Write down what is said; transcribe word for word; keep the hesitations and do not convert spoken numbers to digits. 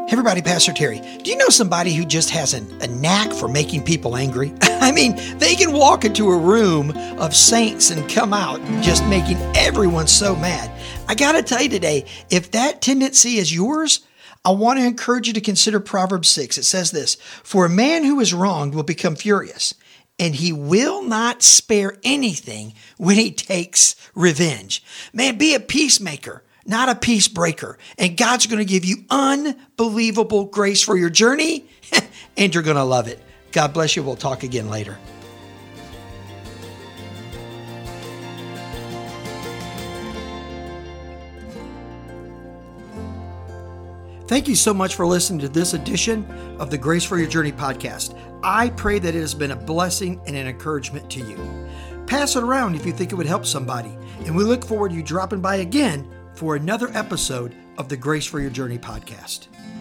Hey everybody, Pastor Terry. Do you know somebody who just has an, a knack for making people angry? I mean, they can walk into a room of saints and come out just making everyone so mad. I got to tell you today, if that tendency is yours, I want to encourage you to consider Proverbs six. It says this, "For a man who is wronged will become furious, and he will not spare anything when he takes revenge." Man, be a peacemaker, not a peace breaker. And God's going to give you unbelievable grace for your journey, and you're going to love it. God bless you. We'll talk again later. Thank you so much for listening to this edition of the Grace for Your Journey podcast. I pray that it has been a blessing and an encouragement to you. Pass it around if you think it would help somebody. And we look forward to you dropping by again for another episode of the Grace for Your Journey podcast.